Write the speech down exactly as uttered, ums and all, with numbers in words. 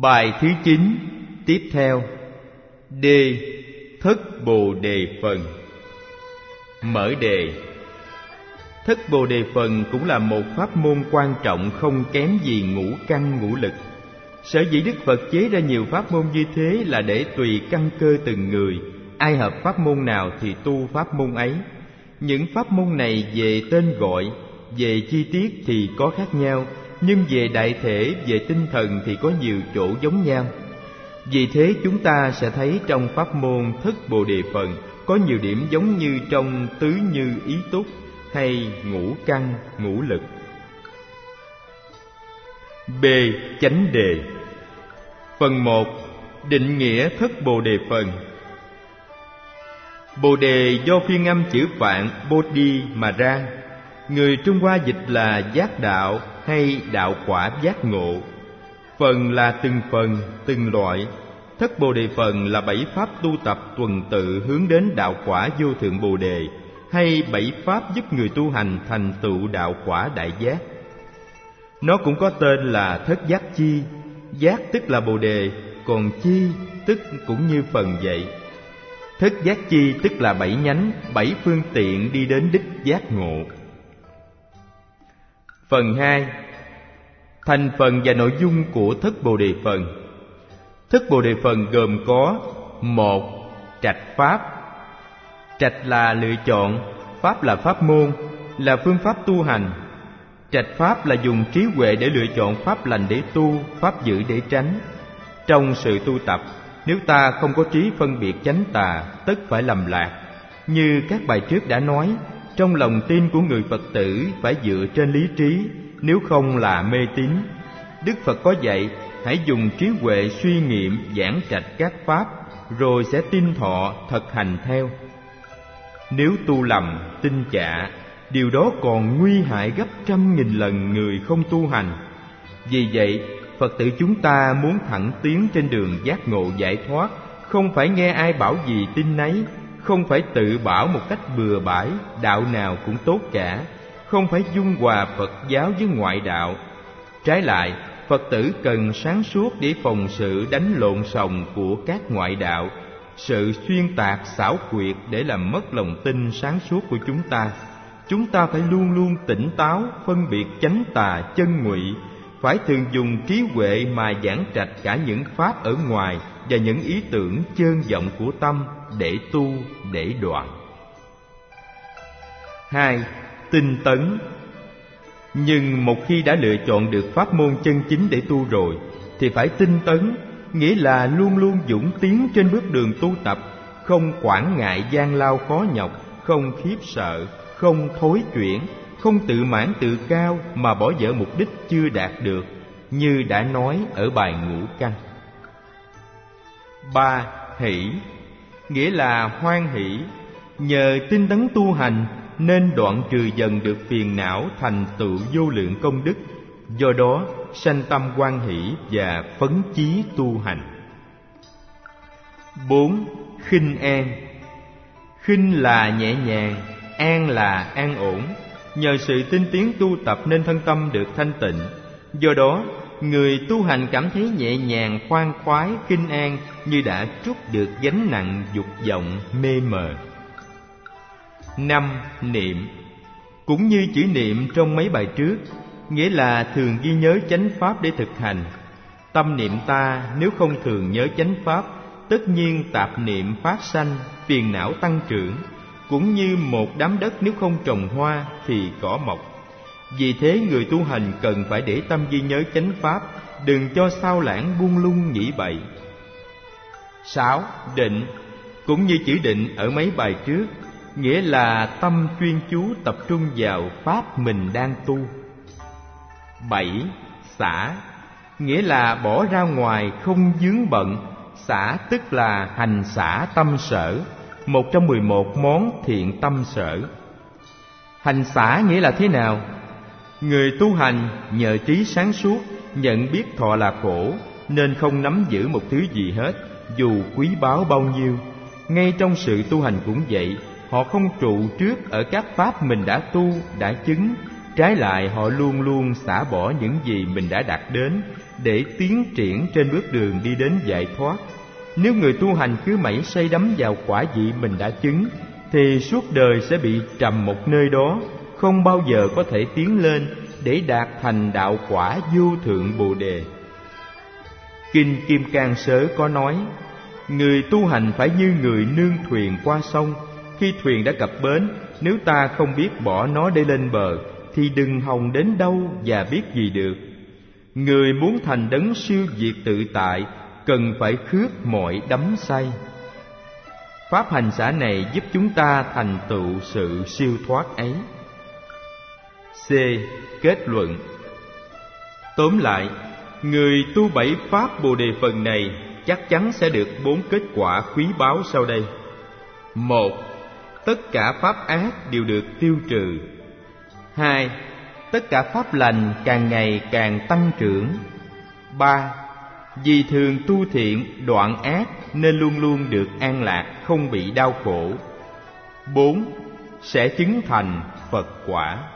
Bài thứ chín tiếp theo. D. Thất Bồ Đề Phần. Mở đề. Thất Bồ Đề Phần cũng là một pháp môn quan trọng không kém gì ngũ căn ngũ lực. Sở dĩ Đức Phật chế ra nhiều pháp môn như thế là để tùy căn cơ từng người, ai hợp pháp môn nào thì tu pháp môn ấy. Những pháp môn này về tên gọi, về chi tiết thì có khác nhau, nhưng về đại thể, về tinh thần thì có nhiều chỗ giống nhau. Vì thế chúng ta sẽ thấy trong pháp môn Thất Bồ Đề Phần có nhiều điểm giống như trong Tứ Như Ý Túc hay Ngũ Căn Ngũ Lực. B. Chánh đề. Phần một. Định nghĩa Thất Bồ Đề Phần. Bồ đề do phiên âm chữ Phạn Bodhi mà ra. Người Trung Hoa dịch là giác đạo hay đạo quả giác ngộ. Phần là từng phần, từng loại. Thất Bồ Đề Phần là bảy pháp tu tập tuần tự hướng đến đạo quả vô thượng Bồ Đề, hay bảy pháp giúp người tu hành thành tựu đạo quả đại giác. Nó cũng có tên là Thất Giác Chi. Giác tức là Bồ Đề, còn chi tức cũng như phần vậy. Thất Giác Chi tức là bảy nhánh, bảy phương tiện đi đến đích giác ngộ. Phần hai. Thành phần và nội dung của Thất Bồ Đề Phần. Thất Bồ Đề Phần gồm có: một. Trạch pháp. Trạch là lựa chọn, pháp là pháp môn, là phương pháp tu hành. Trạch pháp là dùng trí huệ để lựa chọn pháp lành để tu, pháp dữ để tránh. Trong sự tu tập, nếu ta không có trí phân biệt chánh tà, tất phải lầm lạc. Như các bài trước đã nói, trong lòng tin của người Phật tử phải dựa trên lý trí, nếu không là mê tín. Đức Phật có dạy, hãy dùng trí huệ suy nghiệm giảng trạch các pháp, rồi sẽ tin thọ thực hành theo. Nếu tu lầm, tin chạ, điều đó còn nguy hại gấp trăm nghìn lần người không tu hành. Vì vậy, Phật tử chúng ta muốn thẳng tiến trên đường giác ngộ giải thoát, không phải nghe ai bảo gì tin nấy, không phải tự bảo một cách bừa bãi, đạo nào cũng tốt cả, không phải dung hòa Phật giáo với ngoại đạo. Trái lại, Phật tử cần sáng suốt để phòng sự đánh lộn xồng của các ngoại đạo, sự xuyên tạc xảo quyệt để làm mất lòng tin sáng suốt của chúng ta. Chúng ta phải luôn luôn tỉnh táo, phân biệt chánh tà chân ngụy, phải thường dùng trí huệ mà giảng trạch cả những pháp ở ngoài và những ý tưởng chơn vọng của tâm để tu, để đoạn. Hai. Tinh tấn. Nhưng một khi đã lựa chọn được pháp môn chân chính để tu rồi, thì phải tinh tấn, nghĩa là luôn luôn dũng tiến trên bước đường tu tập, không quản ngại gian lao khó nhọc, không khiếp sợ, không thối chuyển, không tự mãn tự cao mà bỏ dở mục đích chưa đạt được, như đã nói ở bài Ngũ Căn. Ba. Hỷ. Nghĩa là hoan hỷ. Nhờ tinh tấn tu hành nên đoạn trừ dần được phiền não, thành tựu vô lượng công đức, do đó sanh tâm hoan hỷ và phấn chí tu hành. Bốn. Khinh an. Khinh là nhẹ nhàng, an là an ổn. Nhờ sự tinh tiến tu tập nên thân tâm được thanh tịnh, do đó người tu hành cảm thấy nhẹ nhàng, khoan khoái, khinh an, như đã trút được gánh nặng dục vọng mê mờ. Năm. Niệm. Cũng như chữ niệm trong mấy bài trước, nghĩa là thường ghi nhớ chánh pháp để thực hành. Tâm niệm ta nếu không thường nhớ chánh pháp, tất nhiên tạp niệm phát sanh, phiền não tăng trưởng. Cũng như một đám đất nếu không trồng hoa thì cỏ mọc. Vì thế người tu hành cần phải để tâm ghi nhớ chánh pháp, đừng cho sao lãng buông lung nghĩ bậy. Sáu. Định. Cũng như chữ định ở mấy bài trước, nghĩa là tâm chuyên chú tập trung vào pháp mình đang tu. Bảy. Xả. Nghĩa là bỏ ra ngoài, không vướng bận. Xả tức là hành xả tâm sở, một trong mười một món thiện tâm sở. Hành xả nghĩa là thế nào? Người tu hành nhờ trí sáng suốt, nhận biết thọ là khổ, nên không nắm giữ một thứ gì hết, dù quý báu bao nhiêu. Ngay trong sự tu hành cũng vậy, họ không trụ trước ở các pháp mình đã tu, đã chứng, Trái lại, họ luôn luôn xả bỏ những gì mình đã đạt đến để tiến triển trên bước đường đi đến giải thoát. Nếu người tu hành cứ mãi say đắm vào quả vị mình đã chứng, thì suốt đời sẽ bị trầm một nơi đó, không bao giờ có thể tiến lên để đạt thành đạo quả vô thượng Bồ Đề. Kinh Kim Cang Sớ có nói: người tu hành phải như người nương thuyền qua sông. Khi thuyền đã cập bến, nếu ta không biết bỏ nó để lên bờ, thì đừng hòng đến đâu và biết gì được. Người muốn thành đấng siêu diệt tự tại, cần phải khước mọi đắm say. Pháp hành xả này giúp chúng ta thành tựu sự siêu thoát ấy. C. Kết luận. Tóm lại, người tu bảy pháp Bồ Đề phần này chắc chắn sẽ được bốn kết quả quý báu sau đây. Một, tất cả pháp ác đều được tiêu trừ. Hai, tất cả pháp lành càng ngày càng tăng trưởng. Ba, vì thường tu thiện, đoạn ác nên luôn luôn được an lạc, không bị đau khổ. Bốn, sẽ chứng thành Phật quả.